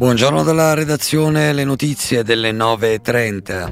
Buongiorno dalla redazione, le notizie delle 9:30.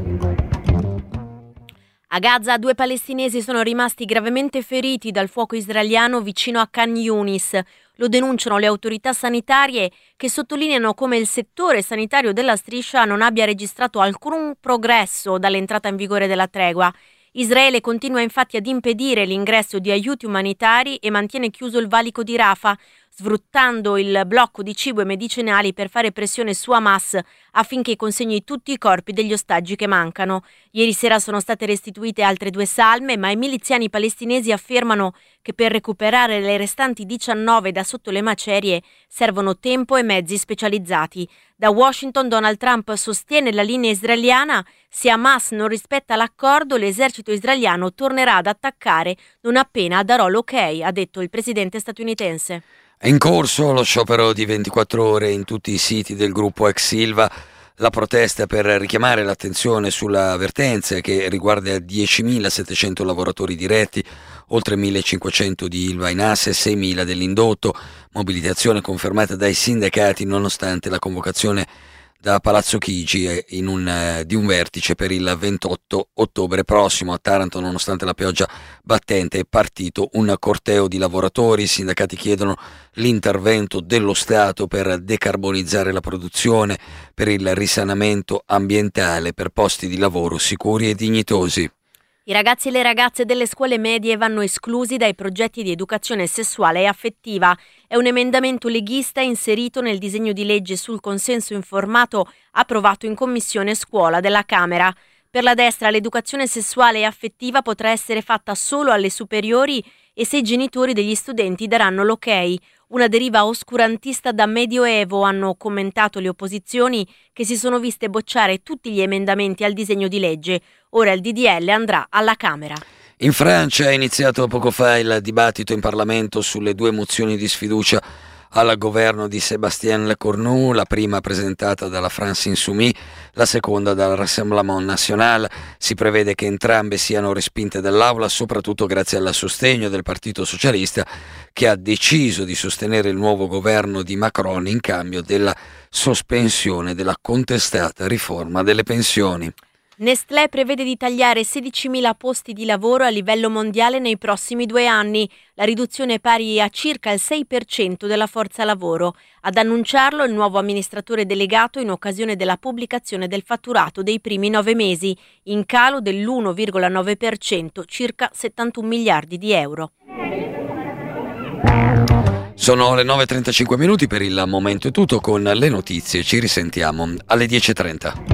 A Gaza 2 palestinesi sono rimasti gravemente feriti dal fuoco israeliano vicino a Khan Yunis. Lo denunciano le autorità sanitarie, che sottolineano come il settore sanitario della striscia non abbia registrato alcun progresso dall'entrata in vigore della tregua. Israele continua infatti ad impedire l'ingresso di aiuti umanitari e mantiene chiuso il valico di Rafah, sfruttando il blocco di cibo e medicinali per fare pressione su Hamas affinché consegni tutti i corpi degli ostaggi che mancano. Ieri sera sono state restituite altre 2 salme, ma i miliziani palestinesi affermano che per recuperare le restanti 19 da sotto le macerie servono tempo e mezzi specializzati. Da Washington Donald Trump sostiene la linea israeliana: se Hamas non rispetta l'accordo, l'esercito israeliano tornerà ad attaccare non appena darò l'ok, ha detto il presidente statunitense. È in corso lo sciopero di 24 ore in tutti i siti del gruppo ex Ilva. La protesta per richiamare l'attenzione sulla vertenza che riguarda 10.700 lavoratori diretti, oltre 1.500 di Ilva in asse e 6.000 dell'indotto. Mobilitazione confermata dai sindacati nonostante la convocazione da Palazzo Chigi di un vertice per il 28 ottobre prossimo. A Taranto, nonostante la pioggia battente, è partito un corteo di lavoratori. I sindacati chiedono l'intervento dello Stato per decarbonizzare la produzione, per il risanamento ambientale, per posti di lavoro sicuri e dignitosi. I ragazzi e le ragazze delle scuole medie vanno esclusi dai progetti di educazione sessuale e affettiva. È un emendamento leghista inserito nel disegno di legge sul consenso informato approvato in Commissione Scuola della Camera. Per la destra l'educazione sessuale e affettiva potrà essere fatta solo alle superiori e se i genitori degli studenti daranno l'ok. Una deriva oscurantista da medioevo, hanno commentato le opposizioni, che si sono viste bocciare tutti gli emendamenti al disegno di legge. Ora il DDL andrà alla Camera. In Francia è iniziato poco fa il dibattito in Parlamento sulle 2 mozioni di sfiducia al governo di Sébastien Lecornu, la prima presentata dalla France Insoumise, la seconda dal Rassemblement National. Si prevede che entrambe siano respinte dall'Aula, soprattutto grazie al sostegno del Partito Socialista, che ha deciso di sostenere il nuovo governo di Macron in cambio della sospensione della contestata riforma delle pensioni. Nestlé prevede di tagliare 16.000 posti di lavoro a livello mondiale nei prossimi 2 anni. La riduzione è pari a circa il 6% della forza lavoro. Ad annunciarlo il nuovo amministratore delegato in occasione della pubblicazione del fatturato dei primi 9 mesi, in calo dell'1,9%, circa 71 miliardi di euro. Sono le 9:35 minuti, per il momento è tutto. Con le notizie ci risentiamo alle 10:30.